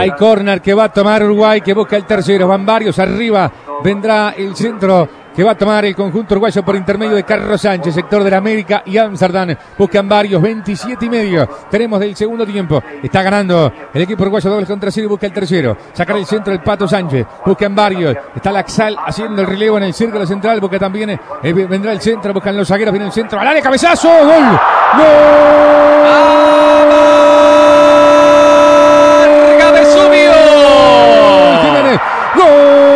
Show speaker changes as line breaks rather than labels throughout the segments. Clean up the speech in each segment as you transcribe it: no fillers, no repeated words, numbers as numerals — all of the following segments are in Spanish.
Hay córner que va a tomar Uruguay, que busca el tercero. Van varios arriba. Vendrá el centro que va a tomar el conjunto uruguayo por intermedio de Carlos Sánchez, sector de la América y Amsterdam. Buscan varios, 27:30. Tenemos del segundo tiempo. Está ganando el equipo uruguayo, doble contra cero y busca el tercero. Sacar el centro el Pato Sánchez. Buscan varios. Está Laxal haciendo el relevo en el círculo central. Busca también, vendrá el centro. Buscan los zagueros, viene el centro. ¡Al área, cabezazo! ¡Gol! ¡Gol!
¡Cabezudo!
Jiménez. ¡Gol!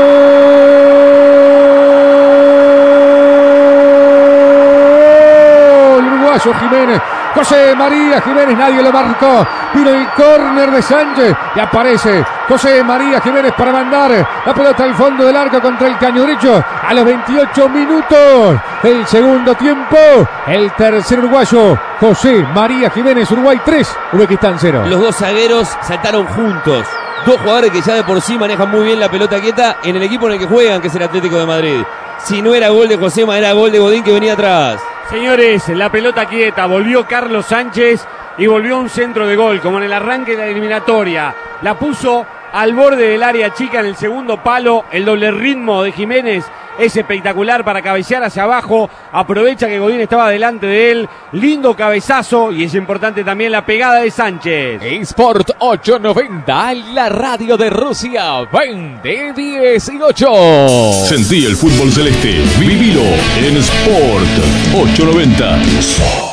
Jiménez, José María Jiménez, nadie lo marcó. Vino el córner de Sánchez y aparece José María Jiménez para mandar la pelota al fondo del arco contra el caño derecho a los 28 minutos del segundo tiempo. El tercer uruguayo, José María Jiménez. Uruguay 3, Uzbekistán 0.
Los dos zagueros saltaron juntos. Dos jugadores que ya de por sí manejan muy bien la pelota quieta en el equipo en el que juegan, que es el Atlético de Madrid. Si no era gol de Josema, era gol de Godín, que venía atrás.
Señores, la pelota quieta, volvió Carlos Sánchez y volvió un centro de gol, como en el arranque de la eliminatoria. La puso al borde del área chica en el segundo palo. El doble ritmo de Jiménez es espectacular para cabecear hacia abajo. Aprovecha que Godín estaba delante de él. Lindo cabezazo, y es importante también la pegada de Sánchez.
Sport 890, la radio de Rusia 2018.
Sentí el fútbol celeste, vivilo en Sport 890.